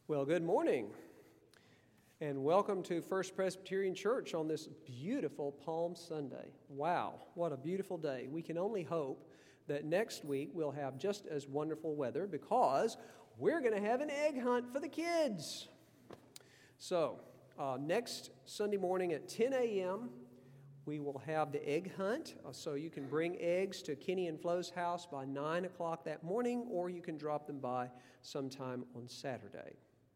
Well, good morning, and welcome to First Presbyterian Church on this beautiful Palm Sunday. Wow, what a beautiful day. We can only hope that next week we'll have just as wonderful weather because we're going to have an egg hunt for the kids. So, next Sunday morning at 10 a.m., we will have the egg hunt, so you can bring eggs to Kenny and Flo's house by 9 o'clock that morning, or you can drop them by sometime on Saturday.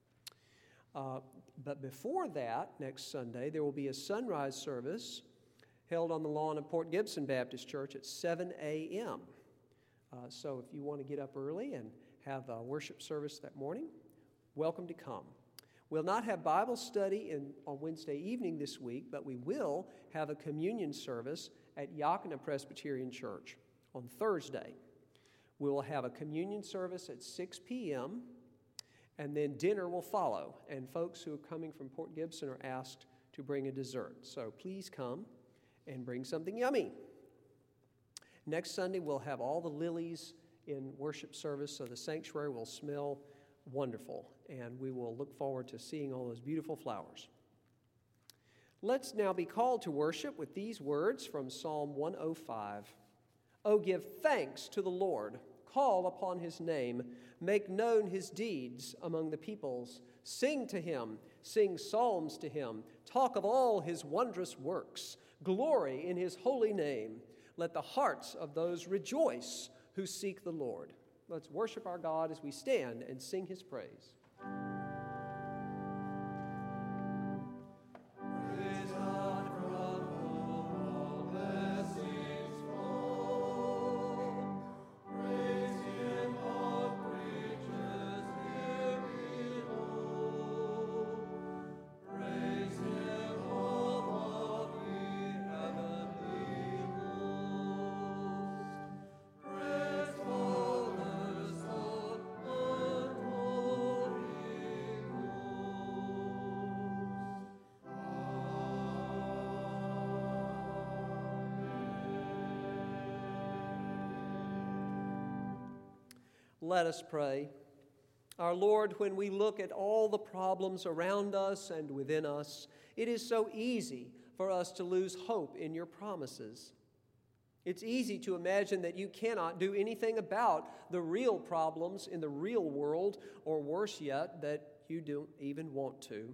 But before that, next Sunday, there will be a sunrise service held on the lawn of Port Gibson Baptist Church at 7 a.m. So if you want to get up early and have a worship service that morning, welcome to come. We'll not have Bible study on Wednesday evening this week, but we will have a communion service at Yakima Presbyterian Church on Thursday. We will have a communion service at 6 p.m., and then dinner will follow, and folks who are coming from Port Gibson are asked to bring a dessert. So please come and bring something yummy. Next Sunday, we'll have all the lilies in worship service, so the sanctuary will smell wonderful, and we will look forward to seeing all those beautiful flowers. Let's now be called to worship with these words from Psalm 105. Oh, give thanks to the Lord. Call upon his name, make known his deeds among the peoples. Sing to him, sing psalms to him, talk of all his wondrous works. Glory in his holy name. Let the hearts of those rejoice who seek the Lord. Let's worship our God as we stand and sing his praise. Let us pray. Our Lord, when we look at all the problems around us and within us, it is so easy for us to lose hope in your promises. It's easy to imagine that you cannot do anything about the real problems in the real world, or worse yet, that you don't even want to.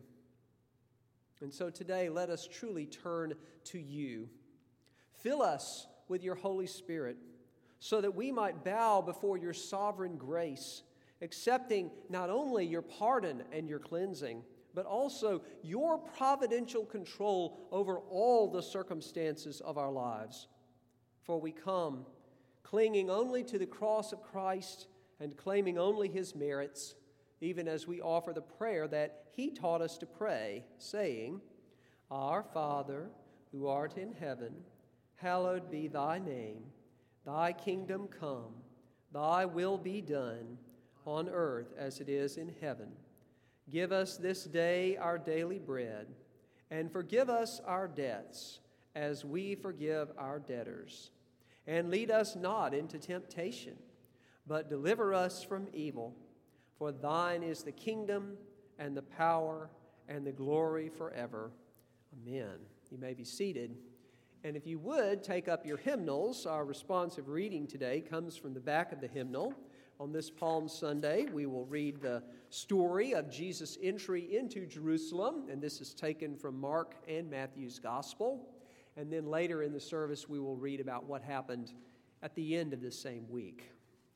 And so today, let us truly turn to you. Fill us with your Holy Spirit, so that we might bow before your sovereign grace, accepting not only your pardon and your cleansing, but also your providential control over all the circumstances of our lives. For we come clinging only to the cross of Christ and claiming only his merits, even as we offer the prayer that he taught us to pray, saying, Our Father, who art in heaven, hallowed be thy name. Thy kingdom come, thy will be done, on earth as it is in heaven. Give us this day our daily bread, and forgive us our debts, as we forgive our debtors. And lead us not into temptation, but deliver us from evil. For thine is the kingdom, and the power, and the glory forever. Amen. You may be seated. And if you would, take up your hymnals. Our responsive reading today comes from the back of the hymnal. On this Palm Sunday, we will read the story of Jesus' entry into Jerusalem, and this is taken from Mark and Matthew's Gospel. And then later in the service, we will read about what happened at the end of the same week.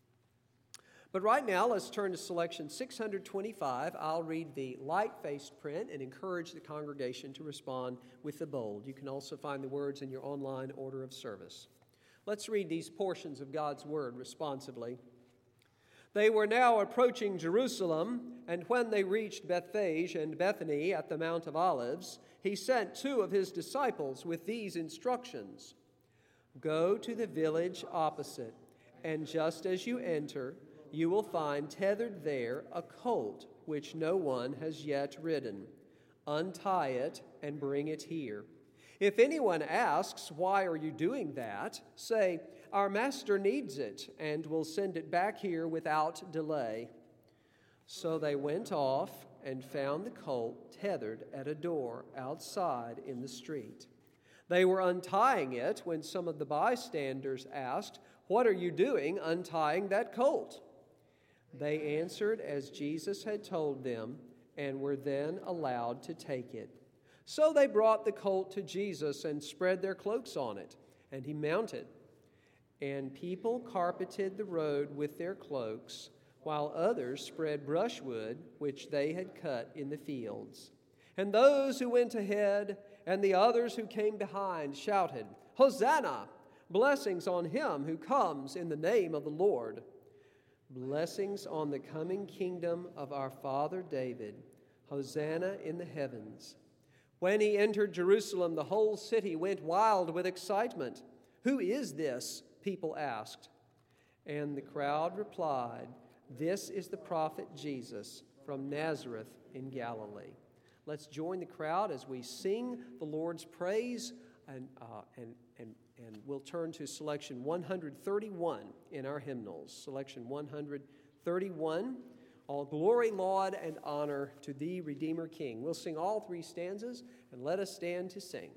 But right now, let's turn to selection 625. I'll read the light-faced print and encourage the congregation to respond with the bold. You can also find the words in your online order of service. Let's read these portions of God's Word responsively. They were now approaching Jerusalem, and when they reached Bethphage and Bethany at the Mount of Olives, he sent two of his disciples with these instructions. Go to the village opposite, and just as you enter, you will find tethered there a colt which no one has yet ridden. Untie it and bring it here. If anyone asks, why are you doing that? Say, our master needs it and will send it back here without delay. So they went off and found the colt tethered at a door outside in the street. They were untying it when some of the bystanders asked, "What are you doing untying that colt?" They answered as Jesus had told them and were then allowed to take it. So they brought the colt to Jesus and spread their cloaks on it, and he mounted. And people carpeted the road with their cloaks, while others spread brushwood which they had cut in the fields. And those who went ahead and the others who came behind shouted, "Hosanna! Blessings on him who comes in the name of the Lord. Blessings on the coming kingdom of our father David. Hosanna in the heavens." When he entered Jerusalem, the whole city went wild with excitement. "Who is this?" people asked. And the crowd replied, "This is the prophet Jesus from Nazareth in Galilee." Let's join the crowd as we sing the Lord's praise, and we'll turn to selection 131 in our hymnals. Selection 131, "All glory, laud, and honor to thee, Redeemer King." We'll sing all three stanzas, and let us stand to sing.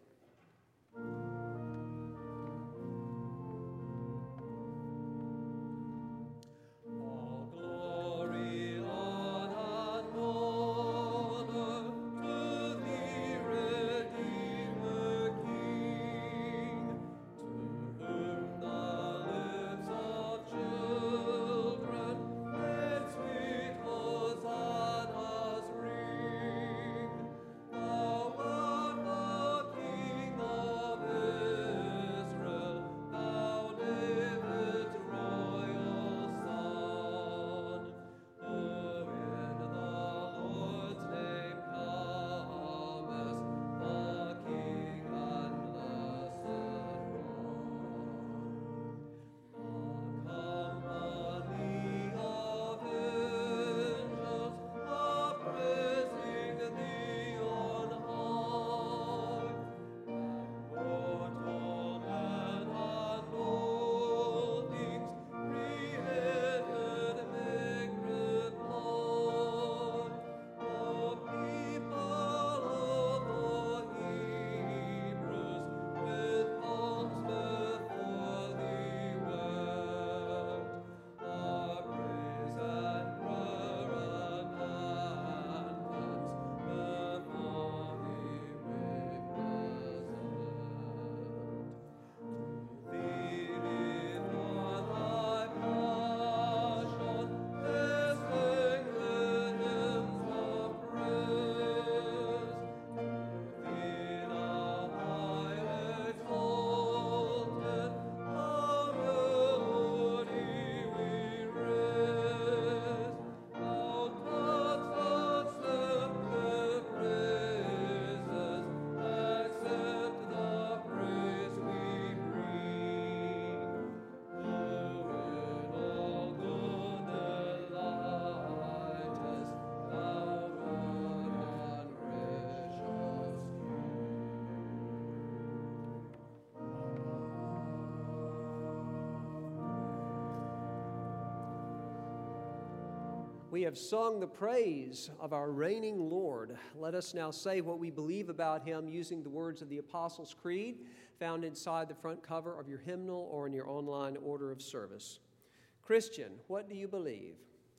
We have sung the praise of our reigning Lord. Let us now say what we believe about him using the words of the Apostles' Creed found inside the front cover of your hymnal or in your online order of service. Christian, what do you believe?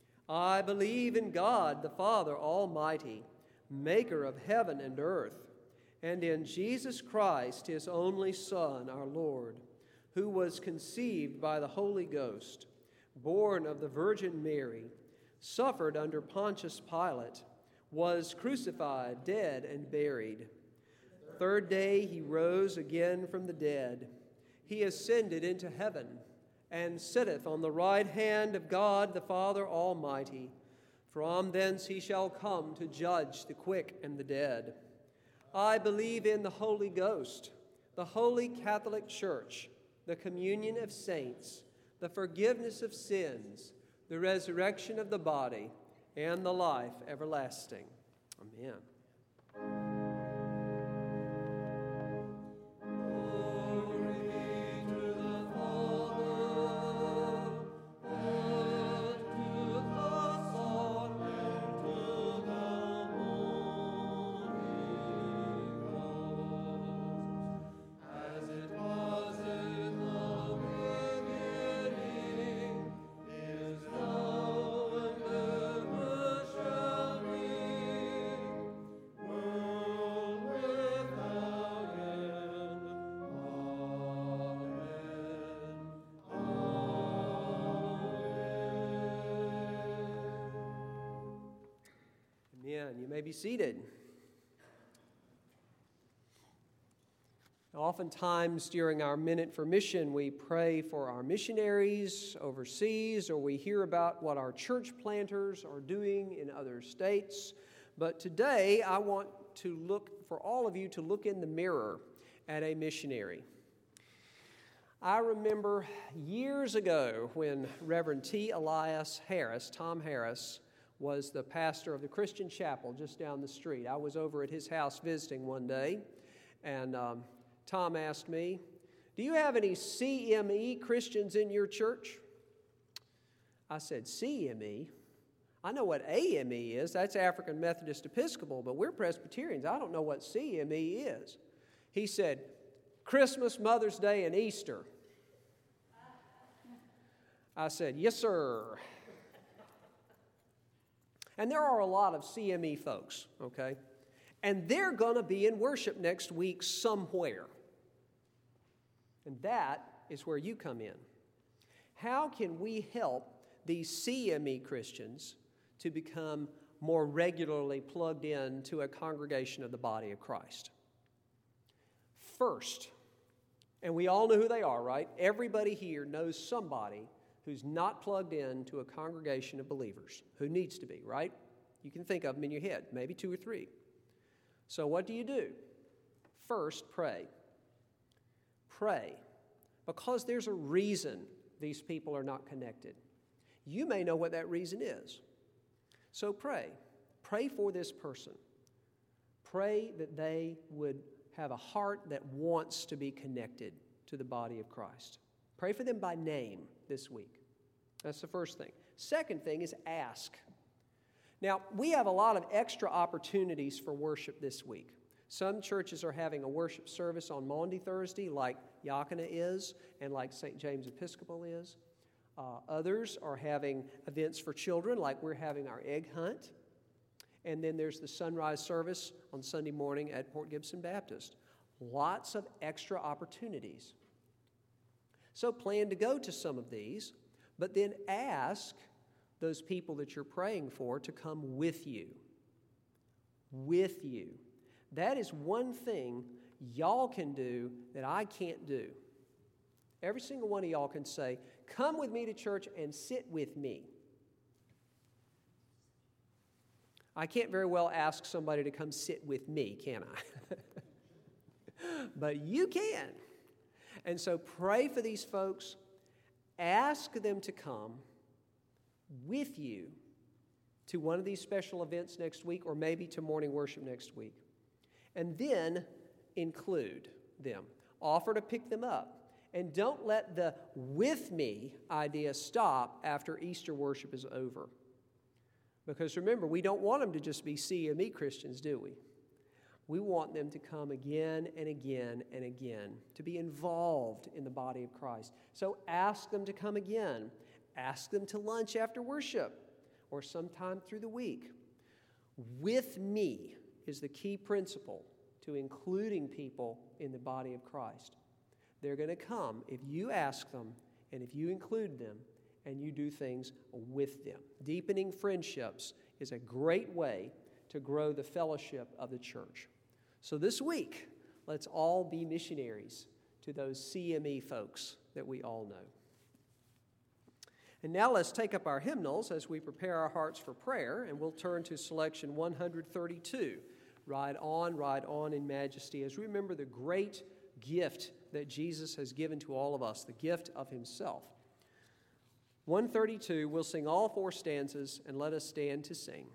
I believe in God, the Father Almighty, maker of heaven and earth, and in Jesus Christ, his only Son, our Lord, who was conceived by the Holy Ghost, born of the Virgin Mary, suffered under Pontius Pilate, was crucified, dead, and buried. Third day he rose again from the dead. He ascended into heaven and sitteth on the right hand of God the Father Almighty. From thence he shall come to judge the quick and the dead. I believe in the Holy Ghost, the Holy Catholic Church, the communion of saints, the forgiveness of sins, the resurrection of the body, and the life everlasting. Amen. Glory to the Father, and to the Son, and to the Amen. You may be seated. Oftentimes during our Minute for Mission, we pray for our missionaries overseas, or we hear about what our church planters are doing in other states. But today, I want to look for all of you to look in the mirror at a missionary. I remember years ago when Reverend T. Elias Harris, Tom Harris, was the pastor of the Christian Chapel just down the street. I was over at his house visiting one day, and Tom asked me, "Do you have any CME Christians in your church?" I said, "CME? I know what AME is. That's African Methodist Episcopal, but we're Presbyterians. I don't know what CME is." He said, "Christmas, Mother's Day, and Easter." I said, "Yes, sir." And there are a lot of CME folks, okay? And they're going to be in worship next week somewhere. And that is where you come in. How can we help these CME Christians to become more regularly plugged in to a congregation of the body of Christ? First, and we all know who they are, right? Everybody here knows somebody who's not plugged in to a congregation of believers, who needs to be, right? You can think of them in your head, maybe 2 or 3. So what do? First, pray. Pray, because there's a reason these people are not connected. You may know what that reason is. So pray. Pray for this person. Pray that they would have a heart that wants to be connected to the body of Christ. Pray for them by name this week. That's the first thing. Second thing is ask. Now, we have a lot of extra opportunities for worship this week. Some churches are having a worship service on Maundy Thursday, like Yakima is, and like St. James Episcopal is. Others are having events for children, like we're having our egg hunt. And then there's the sunrise service on Sunday morning at Port Gibson Baptist. Lots of extra opportunities. So plan to go to some of these, but then ask those people that you're praying for to come with you. With you. That is one thing y'all can do that I can't do. Every single one of y'all can say, "Come with me to church and sit with me." I can't very well ask somebody to come sit with me, can I? But you can. And so pray for these folks. Ask them to come with you to one of these special events next week, or maybe to morning worship next week. And then include them. Offer to pick them up. And don't let the "with me" idea stop after Easter worship is over. Because remember, we don't want them to just be CME Christians, do we? We want them to come again and again and again, to be involved in the body of Christ. So ask them to come again. Ask them to lunch after worship or sometime through the week. With me is the key principle to including people in the body of Christ. They're going to come if you ask them and if you include them and you do things with them. Deepening friendships is a great way to grow the fellowship of the church. So this week, let's all be missionaries to those CME folks that we all know. And now let's take up our hymnals as we prepare our hearts for prayer, and we'll turn to selection 132, Ride On in Majesty, as we remember the great gift that Jesus has given to all of us, the gift of himself. 132, we'll sing all 4 stanzas, and let us stand to sing.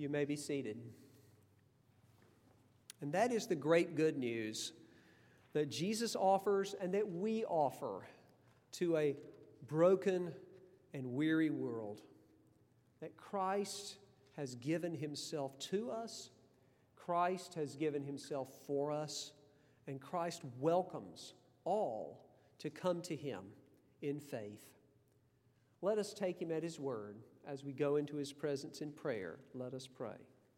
You may be seated. And that is the great good news that Jesus offers and that we offer to a broken and weary world. That Christ has given himself to us, Christ has given himself for us, and Christ welcomes all to come to him in faith. Let us take him at his word as we go into his presence in prayer. Let us pray.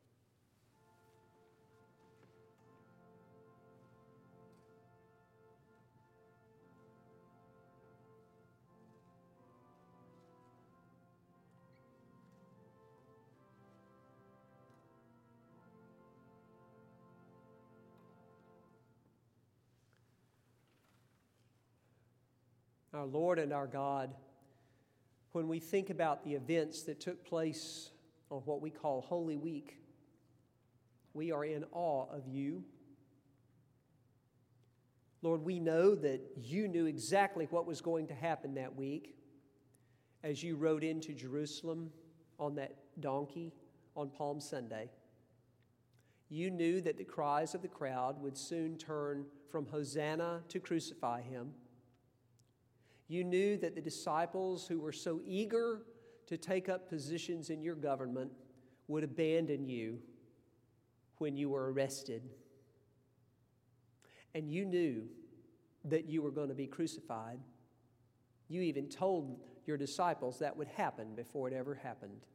Our Lord and our God, when we think about the events that took place on what we call Holy Week, we are in awe of you. Lord, we know that you knew exactly what was going to happen that week as you rode into Jerusalem on that donkey on Palm Sunday. You knew that the cries of the crowd would soon turn from Hosanna to crucify him. You knew that the disciples who were so eager to take up positions in your government would abandon you when you were arrested. And you knew that you were going to be crucified. You even told your disciples that would happen before it ever happened.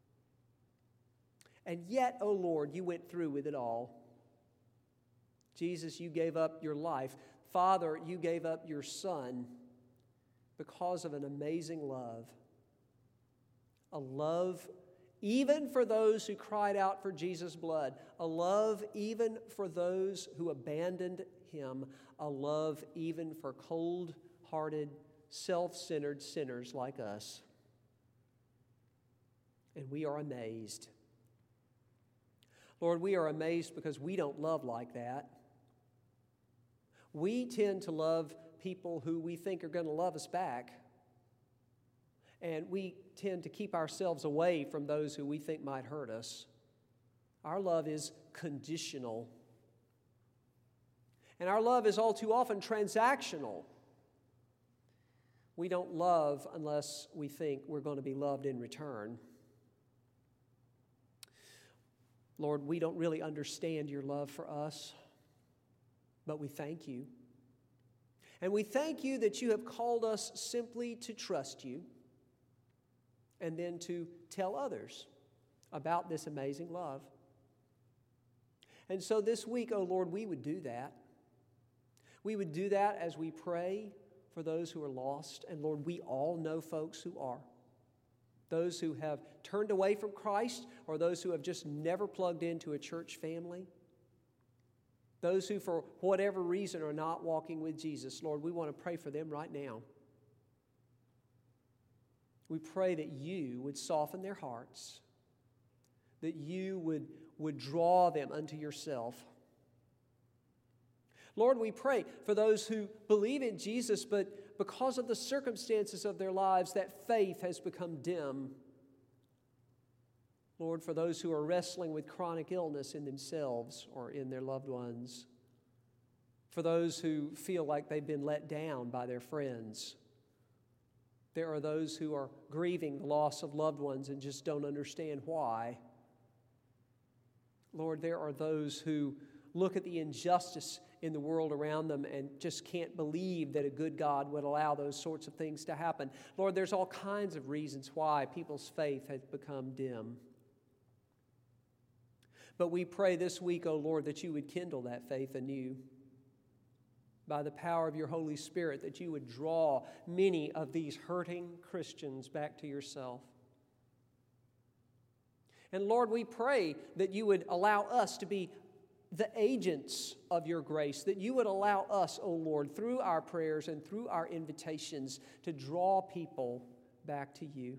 And yet, O Lord, you went through with it all. Jesus, you gave up your life. Father, you gave up your Son because of an amazing love. A love even for those who cried out for Jesus' blood. A love even for those who abandoned him. A love even for cold-hearted, self-centered sinners like us. And we are amazed. Lord, we are amazed because we don't love like that. We tend to love people who we think are going to love us back. And we tend to keep ourselves away from those who we think might hurt us. Our love is conditional. And our love is all too often transactional. We don't love unless we think we're going to be loved in return. Lord, we don't really understand your love for us, but we thank you. And we thank you that you have called us simply to trust you and then to tell others about this amazing love. And so this week, oh Lord, we would do that. We would do that as we pray for those who are lost. And Lord, we all know folks who are. Those who have turned away from Christ, or those who have just never plugged into a church family. Those who, for whatever reason, are not walking with Jesus. Lord, we want to pray for them right now. We pray that you would soften their hearts, that you would draw them unto yourself. Lord, we pray for those who believe in Jesus, but because of the circumstances of their lives, that faith has become dim. Lord, for those who are wrestling with chronic illness in themselves or in their loved ones. For those who feel like they've been let down by their friends. There are those who are grieving the loss of loved ones and just don't understand why. Lord, there are those who look at the injustice in the world around them and just can't believe that a good God would allow those sorts of things to happen. Lord, there's all kinds of reasons why people's faith has become dim. But we pray this week, O Lord, that you would kindle that faith anew. By the power of your Holy Spirit, that you would draw many of these hurting Christians back to yourself. And Lord, we pray that you would allow us to be the agents of your grace, that you would allow us, O Lord, through our prayers and through our invitations to draw people back to you.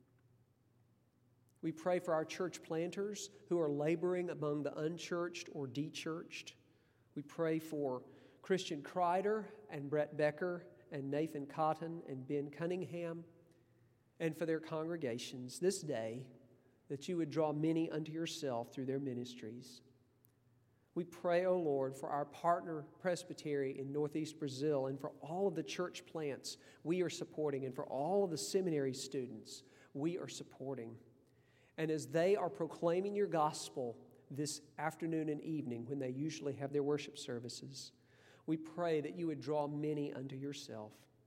We pray for our church planters who are laboring among the unchurched or dechurched. We pray for Christian Kreider and Brett Becker and Nathan Cotton and Ben Cunningham, and for their congregations this day, that you would draw many unto yourself through their ministries. We pray, O Lord, for our partner presbytery in Northeast Brazil and for all of the church plants we are supporting and for all of the seminary students we are supporting. And as they are proclaiming your gospel this afternoon and evening when they usually have their worship services, we pray that you would draw many unto yourself.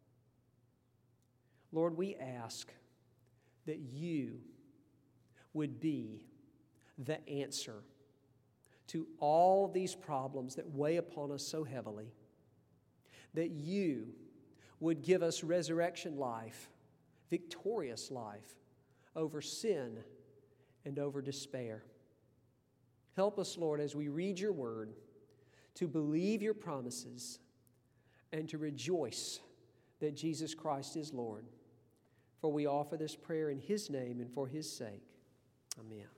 Lord, we ask that you would be the answer to all these problems that weigh upon us so heavily, that you would give us resurrection life, victorious life over sin and over despair. Help us, Lord, as we read your word, to believe your promises and to rejoice that Jesus Christ is Lord. For we offer this prayer in his name and for his sake. Amen.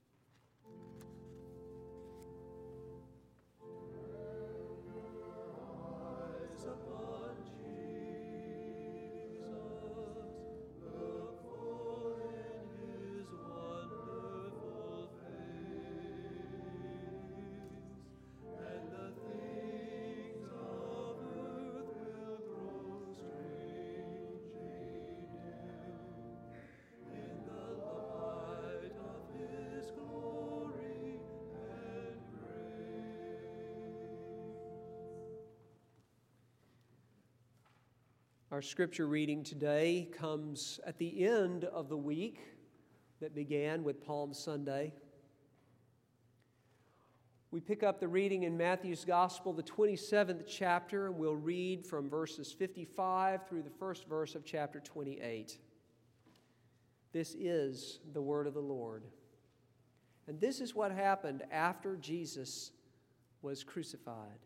Our scripture reading today comes at the end of the week that began with Palm Sunday. We pick up the reading in Matthew's Gospel, the 27th chapter, and we'll read from verses 55 through the first verse of chapter 28. This is the word of the Lord. And this is what happened after Jesus was crucified.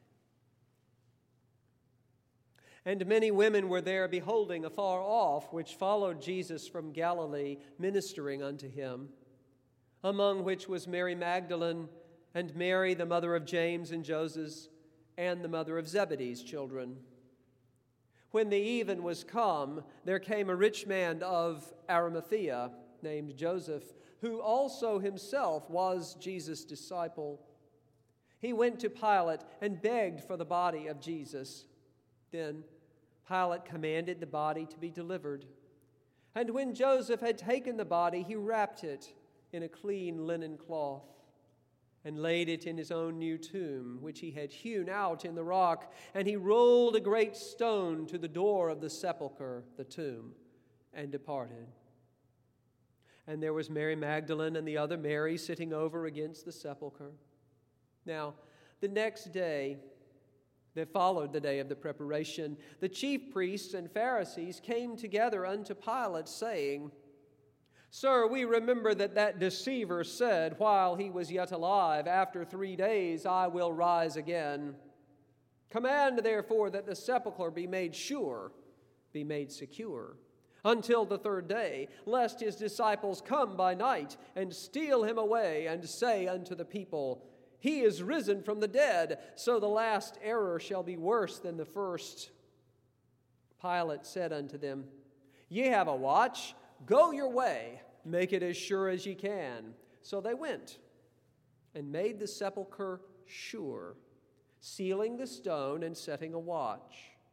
And many women were there beholding afar off, which followed Jesus from Galilee, ministering unto him, among which was Mary Magdalene, and Mary, the mother of James and Joses, and the mother of Zebedee's children. When the even was come, there came a rich man of Arimathea, named Joseph, who also himself was Jesus' disciple. He went to Pilate and begged for the body of Jesus. Then Pilate commanded the body to be delivered. And when Joseph had taken the body, he wrapped it in a clean linen cloth and laid it in his own new tomb, which he had hewn out in the rock. And he rolled a great stone to the door of the sepulchre, the tomb, and departed. And there was Mary Magdalene and the other Mary sitting over against the sepulchre. Now, the next day that followed the day of the preparation, the chief priests and Pharisees came together unto Pilate, saying, Sir, we remember that deceiver said, while he was yet alive, After 3 days I will rise again. Command, therefore, that the sepulchre be made sure, be made secure, until the 3rd day, lest his disciples come by night and steal him away, and say unto the people, He is risen from the dead, so the last error shall be worse than the first. Pilate said unto them, Ye have a watch, go your way, make it as sure as ye can. So they went and made the sepulchre sure, sealing the stone and setting a watch.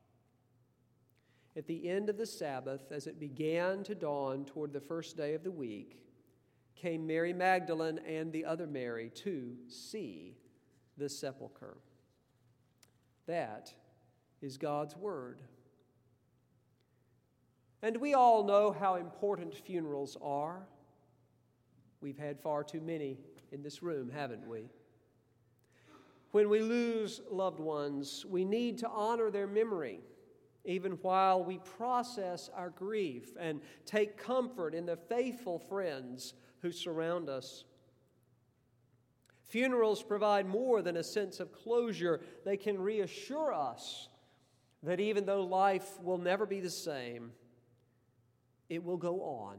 At the end of the Sabbath, as it began to dawn toward the first day of the week, came Mary Magdalene and the other Mary to see the sepulchre. That is God's word. And we all know how important funerals are. We've had far too many in this room, haven't we? When we lose loved ones, we need to honor their memory, even while we process our grief and take comfort in the faithful friends who surround us. Funerals provide more than a sense of closure. They can reassure us that even though life will never be the same, it will go on.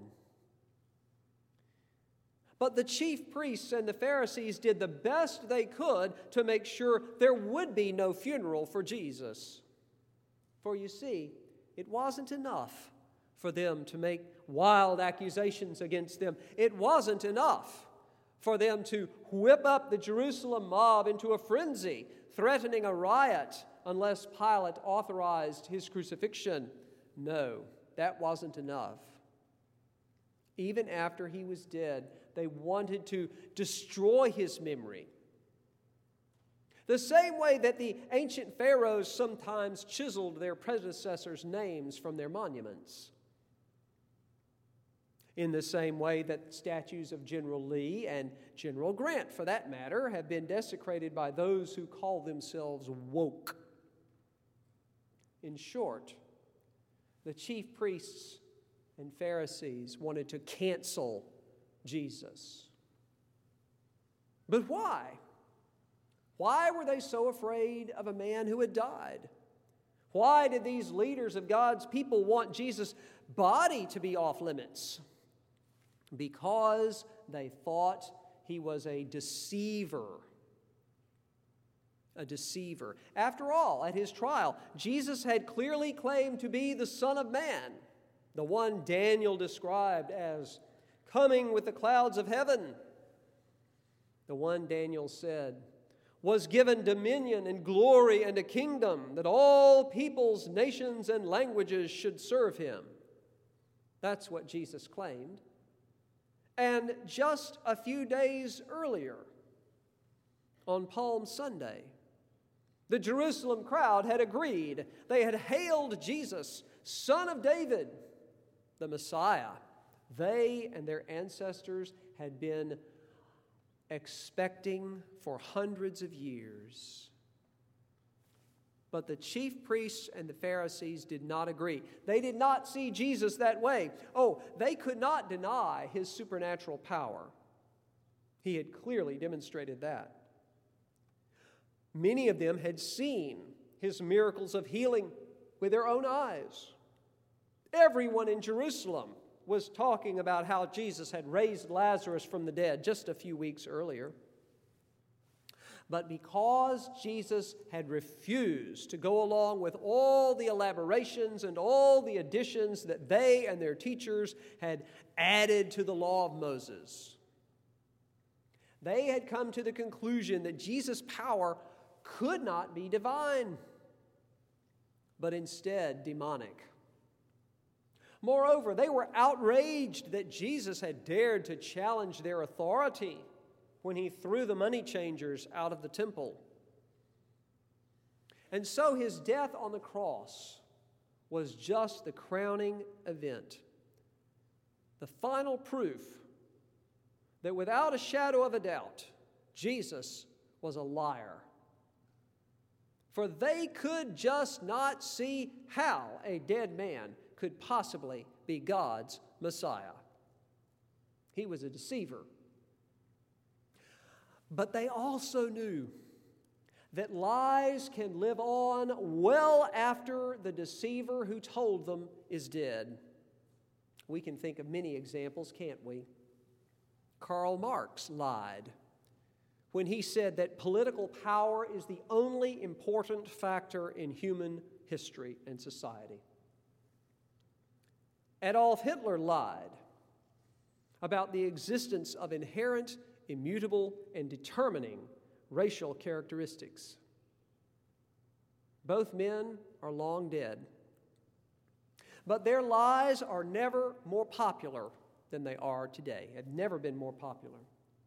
But the chief priests and the Pharisees did the best they could to make sure there would be no funeral for Jesus. For you see, it wasn't enough for them to make wild accusations against them. It wasn't enough for them to whip up the Jerusalem mob into a frenzy, threatening a riot unless Pilate authorized his crucifixion. No, that wasn't enough. Even after he was dead, they wanted to destroy his memory. The same way that the ancient pharaohs sometimes chiseled their predecessors' names from their monuments. In the same way that statues of General Lee and General Grant, for that matter, have been desecrated by those who call themselves woke. In short, the chief priests and Pharisees wanted to cancel Jesus. But why? Why were they so afraid of a man who had died? Why did these leaders of God's people want Jesus' body to be off limits? Because they thought he was a deceiver. A deceiver. After all, at his trial, Jesus had clearly claimed to be the Son of Man, the one Daniel described as coming with the clouds of heaven. The one Daniel said was given dominion and glory and a kingdom that all peoples, nations, and languages should serve him. That's what Jesus claimed. And just a few days earlier, on Palm Sunday, the Jerusalem crowd had agreed. They had hailed Jesus, Son of David, the Messiah. They and their ancestors had been expecting for hundreds of years. But the chief priests and the Pharisees did not agree. They did not see Jesus that way. Oh, they could not deny his supernatural power. He had clearly demonstrated that. Many of them had seen his miracles of healing with their own eyes. Everyone in Jerusalem was talking about how Jesus had raised Lazarus from the dead just a few weeks earlier. But because Jesus had refused to go along with all the elaborations and all the additions that they and their teachers had added to the law of Moses, they had come to the conclusion that Jesus' power could not be divine, but instead demonic. Moreover, they were outraged that Jesus had dared to challenge their authority when he threw the money changers out of the temple. And so his death on the cross was just the crowning event, the final proof that without a shadow of a doubt, Jesus was a liar. For they could just not see how a dead man could possibly be God's Messiah. He was a deceiver. But they also knew that lies can live on well after the deceiver who told them is dead. We can think of many examples, can't we? Karl Marx lied when he said that political power is the only important factor in human history and society. Adolf Hitler lied about the existence of inherent, immutable, and determining racial characteristics. Both men are long dead. But their lies are never more popular than they are today, have never been more popular.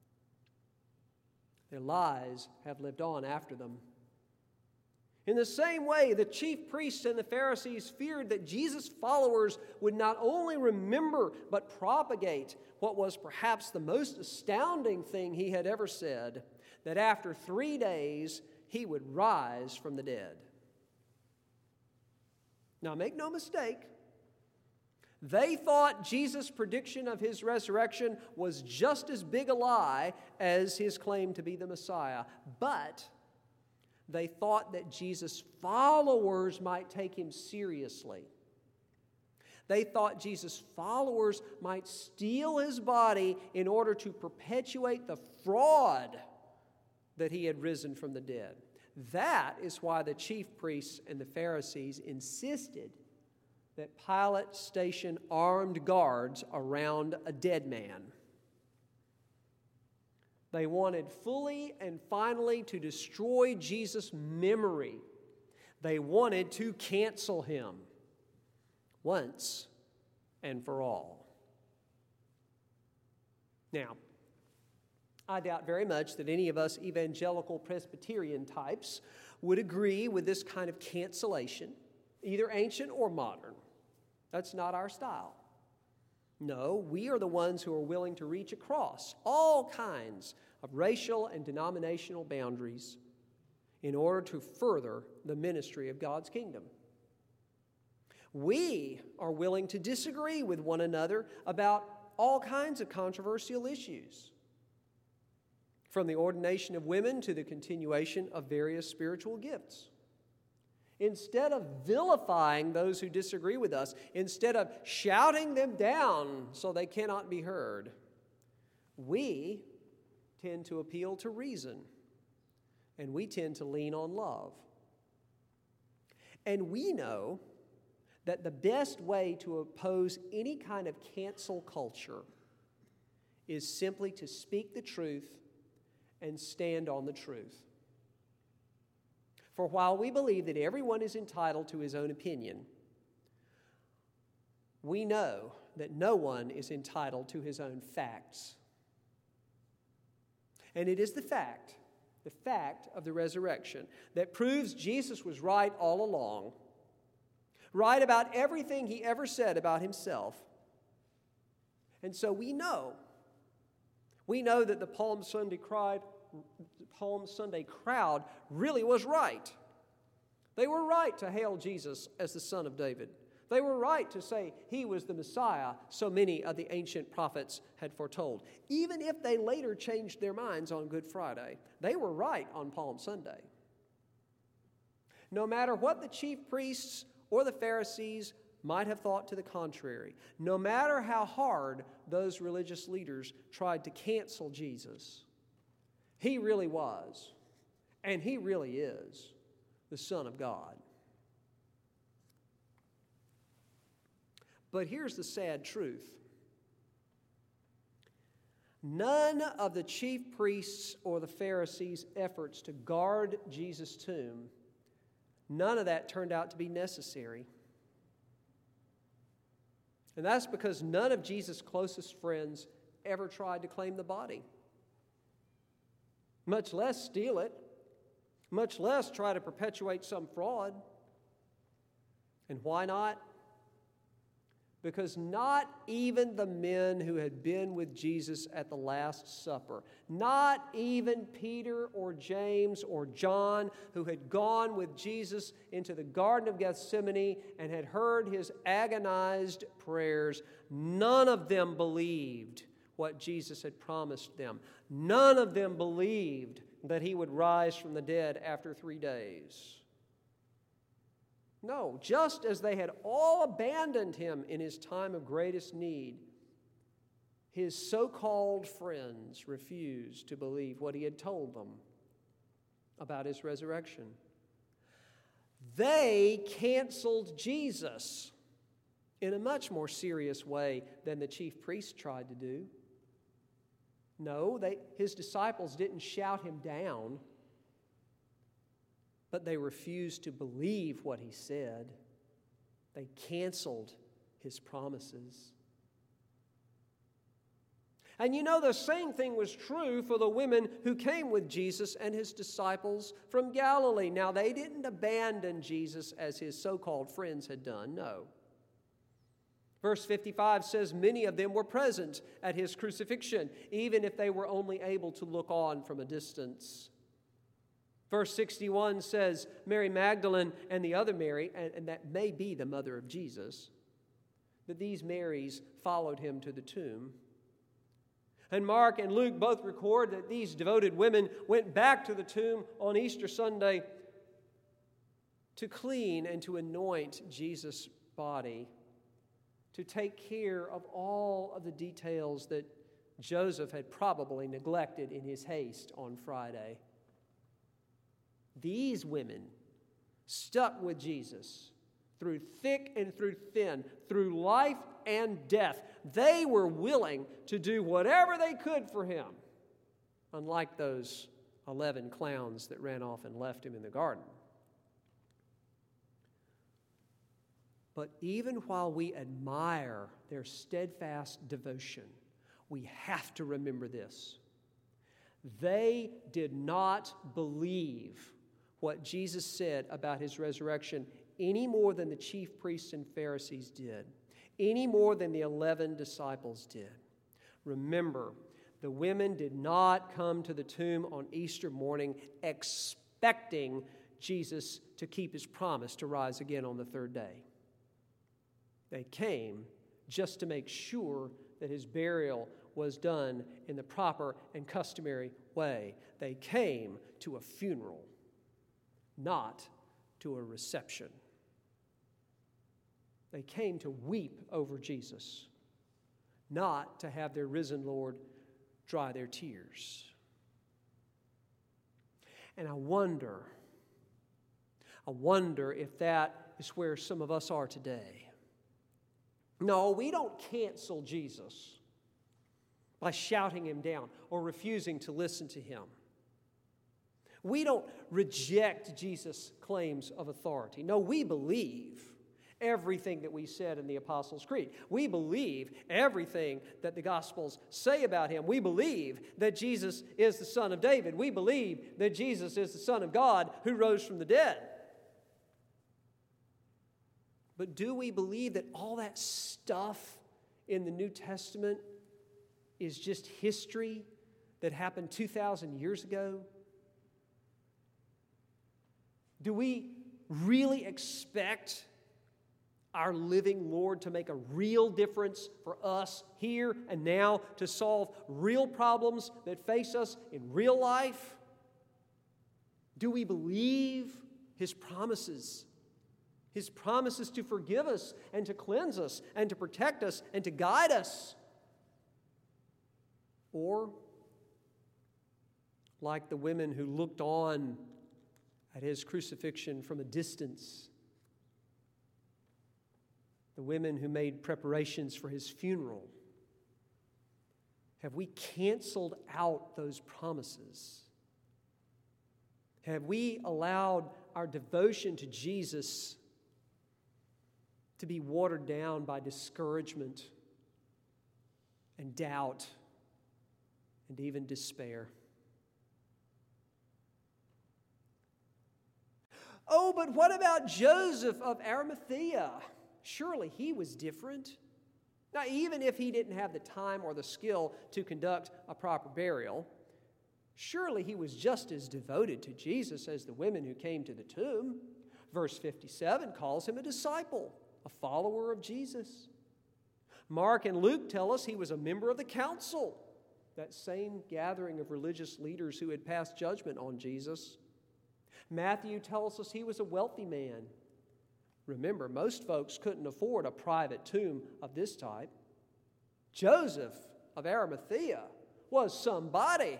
Their lies have lived on after them. In the same way, the chief priests and the Pharisees feared that Jesus' followers would not only remember but propagate what was perhaps the most astounding thing he had ever said, that after 3 days he would rise from the dead. Now, make no mistake, they thought Jesus' prediction of his resurrection was just as big a lie as his claim to be the Messiah, but they thought that Jesus' followers might take him seriously. They thought Jesus' followers might steal his body in order to perpetuate the fraud that he had risen from the dead. That is why the chief priests and the Pharisees insisted that Pilate stationed armed guards around a dead man. They wanted fully and finally to destroy Jesus' memory. They wanted to cancel him once and for all. Now, I doubt very much that any of us evangelical Presbyterian types would agree with this kind of cancellation, either ancient or modern. That's not our style. No, we are the ones who are willing to reach across all kinds of racial and denominational boundaries in order to further the ministry of God's kingdom. We are willing to disagree with one another about all kinds of controversial issues, from the ordination of women to the continuation of various spiritual gifts. Instead of vilifying those who disagree with us, instead of shouting them down so they cannot be heard, we tend to appeal to reason, and we tend to lean on love. And we know that the best way to oppose any kind of cancel culture is simply to speak the truth and stand on the truth. For while we believe that everyone is entitled to his own opinion, we know that no one is entitled to his own facts. And it is the fact of the resurrection, that proves Jesus was right all along, right about everything he ever said about himself. And so we know that the Palm Sunday crowd really was right. They were right to hail Jesus as the Son of David. They were right to say he was the Messiah so many of the ancient prophets had foretold. Even if they later changed their minds on Good Friday, they were right on Palm Sunday. No matter what the chief priests or the Pharisees might have thought to the contrary, no matter how hard those religious leaders tried to cancel Jesus, he really was, and he really is, the Son of God. But here's the sad truth. None of the chief priests or the Pharisees' efforts to guard Jesus' tomb, none of that turned out to be necessary. And that's because none of Jesus' closest friends ever tried to claim the body, much less steal it, much less try to perpetuate some fraud. And why not? Because not even the men who had been with Jesus at the Last Supper, not even Peter or James or John, who had gone with Jesus into the Garden of Gethsemane and had heard his agonized prayers, none of them believed what Jesus had promised them. None of them believed that he would rise from the dead after 3 days. No, just as they had all abandoned him in his time of greatest need, his so-called friends refused to believe what he had told them about his resurrection. They canceled Jesus in a much more serious way than the chief priests tried to do. No, his disciples didn't shout him down, but they refused to believe what he said. They canceled his promises. And you know, the same thing was true for the women who came with Jesus and his disciples from Galilee. Now, they didn't abandon Jesus as his so-called friends had done, no. Verse 55 says, many of them were present at his crucifixion, even if they were only able to look on from a distance. Verse 61 says, Mary Magdalene and the other Mary, and that may be the mother of Jesus, that these Marys followed him to the tomb. And Mark and Luke both record that these devoted women went back to the tomb on Easter Sunday to clean and to anoint Jesus' body, to take care of all of the details that Joseph had probably neglected in his haste on Friday. These women stuck with Jesus through thick and through thin, through life and death. They were willing to do whatever they could for him, unlike those 11 clowns that ran off and left him in the garden. But even while we admire their steadfast devotion, we have to remember this. They did not believe what Jesus said about his resurrection any more than the chief priests and Pharisees did, any more than the 11 disciples did. Remember, the women did not come to the tomb on Easter morning expecting Jesus to keep his promise to rise again on the third day. They came just to make sure that his burial was done in the proper and customary way. They came to a funeral, not to a reception. They came to weep over Jesus, not to have their risen Lord dry their tears. And I wonder if that is where some of us are today. No, we don't cancel Jesus by shouting him down or refusing to listen to him. We don't reject Jesus' claims of authority. No, we believe everything that we said in the Apostles' Creed. We believe everything that the Gospels say about him. We believe that Jesus is the Son of David. We believe that Jesus is the Son of God who rose from the dead. But do we believe that all that stuff in the New Testament is just history that happened 2,000 years ago? Do we really expect our living Lord to make a real difference for us here and now, to solve real problems that face us in real life? Do we believe his promises? His promises to forgive us and to cleanse us and to protect us and to guide us? Or, like the women who looked on at his crucifixion from a distance, the women who made preparations for his funeral, have we canceled out those promises? Have we allowed our devotion to Jesus to be watered down by discouragement and doubt and even despair? Oh, but what about Joseph of Arimathea? Surely he was different. Now, even if he didn't have the time or the skill to conduct a proper burial, surely he was just as devoted to Jesus as the women who came to the tomb. Verse 57 calls him a disciple, a follower of Jesus. Mark and Luke tell us he was a member of the council, that same gathering of religious leaders who had passed judgment on Jesus. Matthew tells us he was a wealthy man. Remember, most folks couldn't afford a private tomb of this type. Joseph of Arimathea was somebody.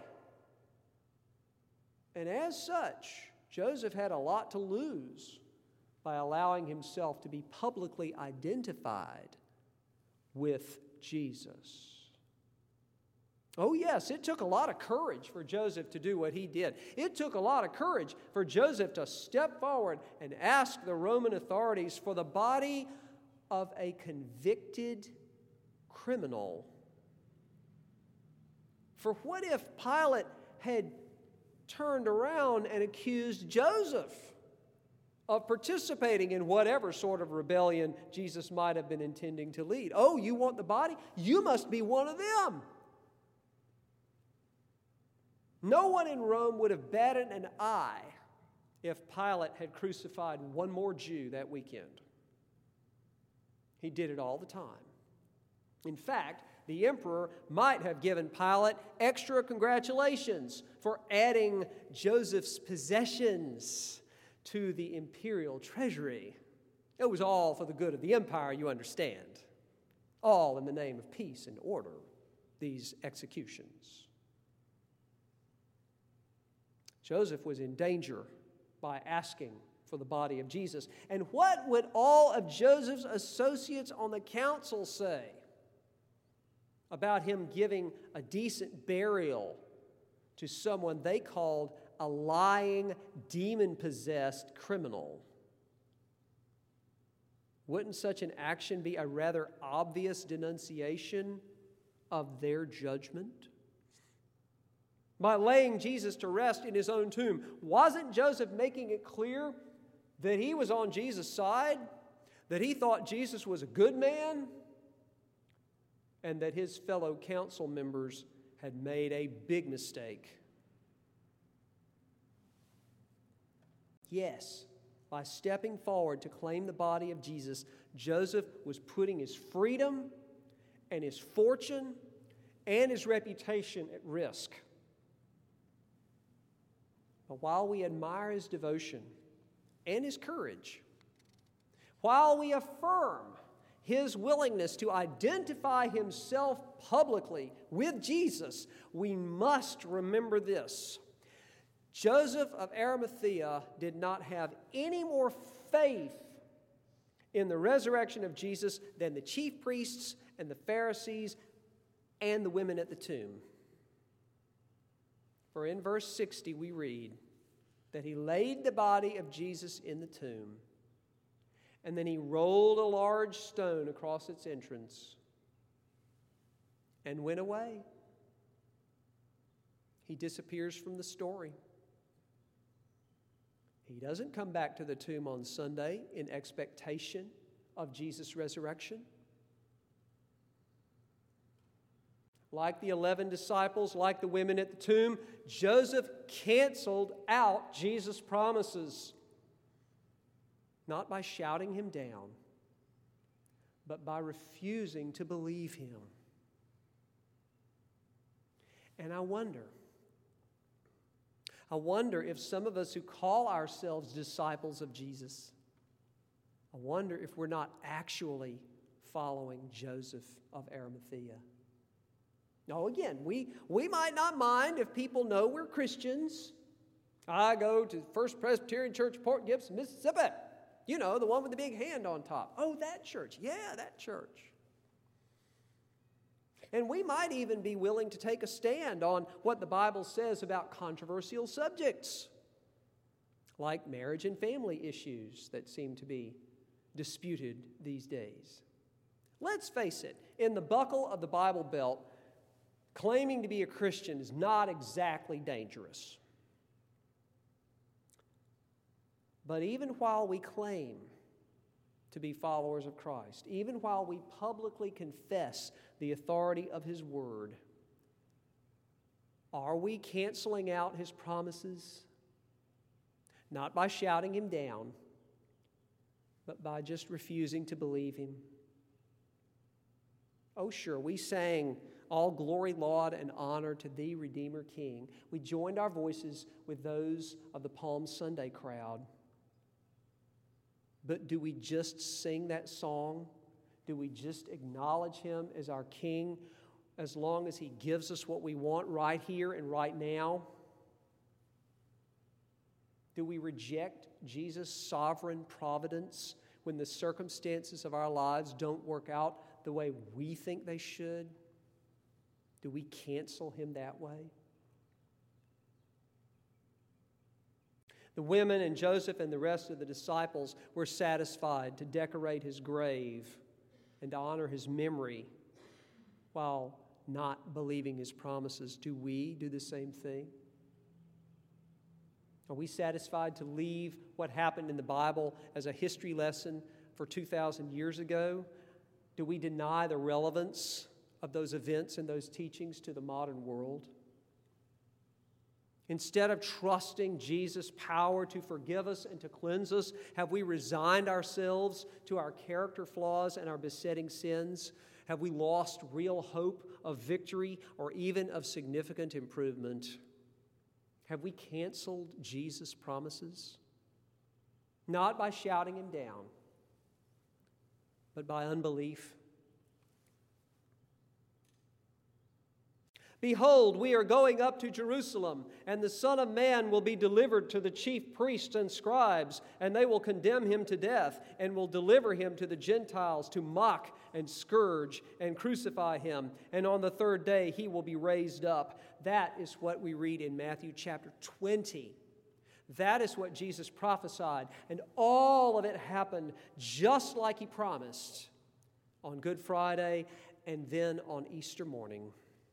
And as such, Joseph had a lot to lose by allowing himself to be publicly identified with Jesus. Oh yes, it took a lot of courage for Joseph to do what he did. It took a lot of courage for Joseph to step forward and ask the Roman authorities for the body of a convicted criminal. For what if Pilate had turned around and accused Joseph of participating in whatever sort of rebellion Jesus might have been intending to lead? Oh, you want the body? You must be one of them. No one in Rome would have batted an eye if Pilate had crucified one more Jew that weekend. He did it all the time. In fact, the emperor might have given Pilate extra congratulations for adding Joseph's possessions to the imperial treasury. It was all for the good of the empire, you understand. All in the name of peace and order, these executions. Joseph was in danger by asking for the body of Jesus. And what would all of Joseph's associates on the council say about him giving a decent burial to someone they called a lying, demon-possessed criminal? Wouldn't such an action be a rather obvious denunciation of their judgment? By laying Jesus to rest in his own tomb, wasn't Joseph making it clear that he was on Jesus' side, that he thought Jesus was a good man, and that his fellow council members had made a big mistake? Yes, by stepping forward to claim the body of Jesus, Joseph was putting his freedom and his fortune and his reputation at risk. But while we admire his devotion and his courage, while we affirm his willingness to identify himself publicly with Jesus, we must remember this: Joseph of Arimathea did not have any more faith in the resurrection of Jesus than the chief priests and the Pharisees and the women at the tomb. For in verse 60 we read that he laid the body of Jesus in the tomb, and then he rolled a large stone across its entrance and went away. He disappears from the story. He doesn't come back to the tomb on Sunday in expectation of Jesus' resurrection. Like the 11 disciples, like the women at the tomb, Joseph canceled out Jesus' promises, not by shouting him down, but by refusing to believe him. And I wonder if some of us who call ourselves disciples of Jesus, I wonder if we're not actually following Joseph of Arimathea. Now, again, we might not mind if people know we're Christians. I go to First Presbyterian Church, Port Gibson, Mississippi. You know, the one with the big hand on top. Oh, that church. Yeah, that church. And we might even be willing to take a stand on what the Bible says about controversial subjects, like marriage and family issues that seem to be disputed these days. Let's face it, in the buckle of the Bible Belt, claiming to be a Christian is not exactly dangerous. But even while we claim to be followers of Christ, even while we publicly confess the authority of His Word, are we canceling out His promises? Not by shouting Him down, but by just refusing to believe Him. Oh, sure, we sang, "All glory, laud, and honor to Thee, Redeemer King." We joined our voices with those of the Palm Sunday crowd. But do we just sing that song? Do we just acknowledge Him as our King as long as He gives us what we want right here and right now? Do we reject Jesus' sovereign providence when the circumstances of our lives don't work out the way we think they should? Do we cancel Him that way? The women and Joseph and the rest of the disciples were satisfied to decorate His grave and to honor His memory while not believing His promises. Do we do the same thing? Are we satisfied to leave what happened in the Bible as a history lesson for 2,000 years ago? Do we deny the relevance of those events and those teachings to the modern world? Instead of trusting Jesus' power to forgive us and to cleanse us, have we resigned ourselves to our character flaws and our besetting sins? Have we lost real hope of victory or even of significant improvement? Have we canceled Jesus' promises? Not by shouting Him down, but by unbelief. Behold, we are going up to Jerusalem, and the Son of Man will be delivered to the chief priests and scribes, and they will condemn him to death, and will deliver him to the Gentiles to mock and scourge and crucify him. And on the third day he will be raised up. That is what we read in Matthew chapter 20. That is what Jesus prophesied, and all of it happened just like he promised on Good Friday and then on Easter morning.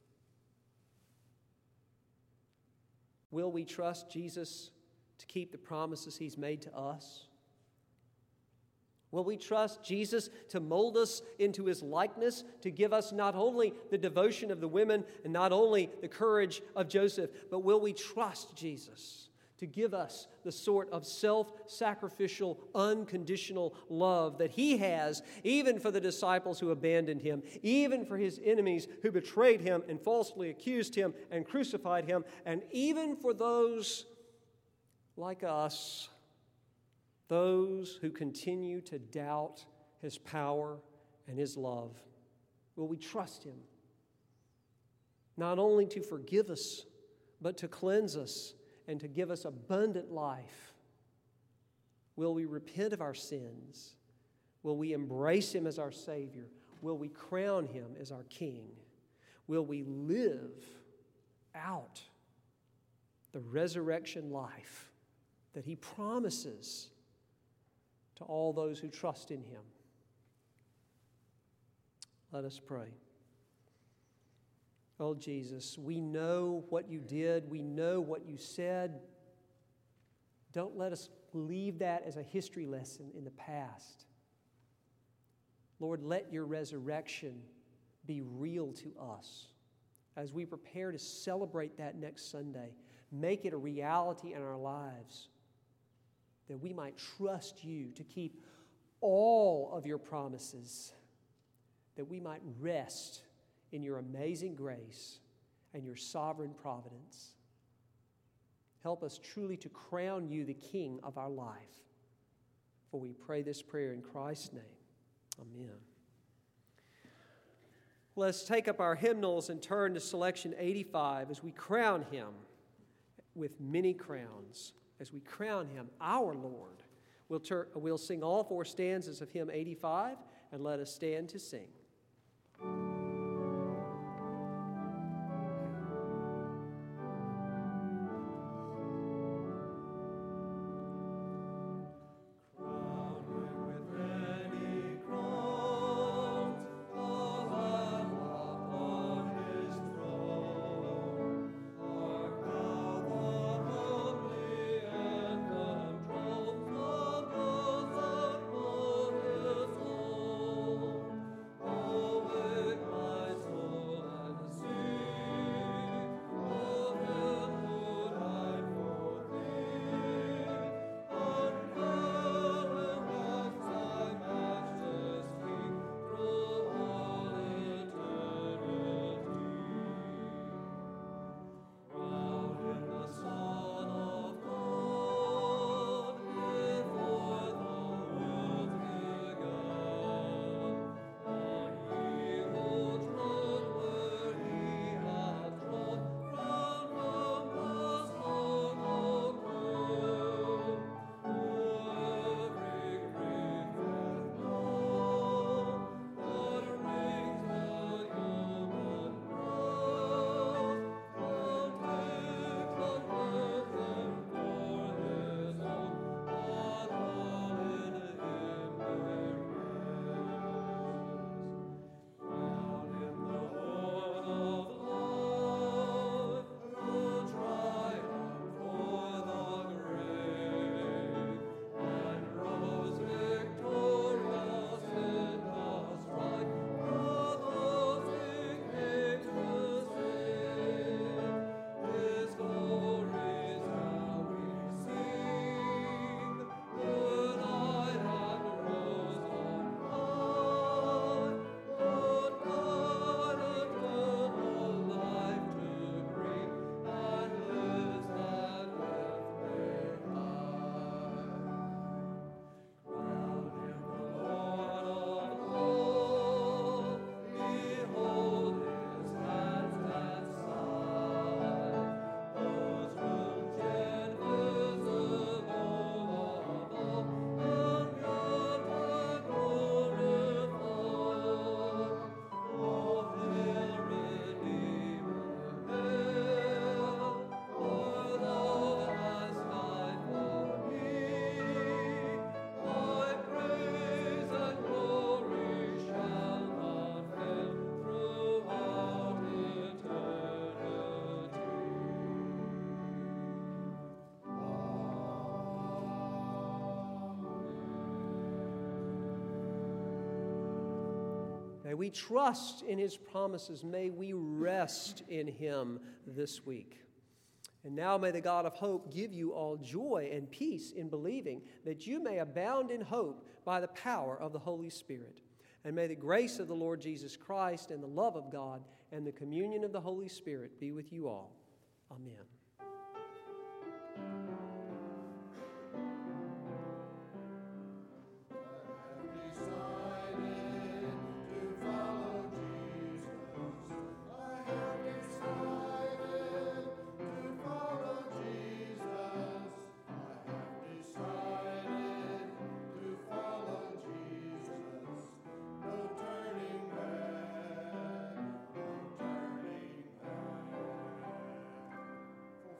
Will we trust Jesus to keep the promises he's made to us? Will we trust Jesus to mold us into his likeness, to give us not only the devotion of the women and not only the courage of Joseph, but will we trust Jesus to give us the sort of self-sacrificial, unconditional love that he has, even for the disciples who abandoned him, even for his enemies who betrayed him and falsely accused him and crucified him, and even for those like us, those who continue to doubt his power and his love? Will we trust him not only to forgive us, but to cleanse us and to give us abundant life? Will we repent of our sins? Will we embrace him as our Savior? Will we crown him as our King? Will we live out the resurrection life that he promises to all those who trust in him? Let us pray. Oh, Jesus, we know what you did. We know what you said. Don't let us leave that as a history lesson in the past. Lord, let your resurrection be real to us as we prepare to celebrate that next Sunday. Make it a reality in our lives that we might trust you to keep all of your promises, that we might rest in your amazing grace and your sovereign providence. Help us truly to crown you the King of our life. For we pray this prayer in Christ's name. Amen. Let's take up our hymnals and turn to selection 85 as we crown him with many crowns. As we crown him, our Lord. We'll sing all four stanzas of hymn 85, and let us stand to sing. Oh we trust in His promises. May we rest in Him this week. And now may the God of hope give you all joy and peace in believing, that you may abound in hope by the power of the Holy Spirit. And may the grace of the Lord Jesus Christ and the love of God and the communion of the Holy Spirit be with you all. Amen.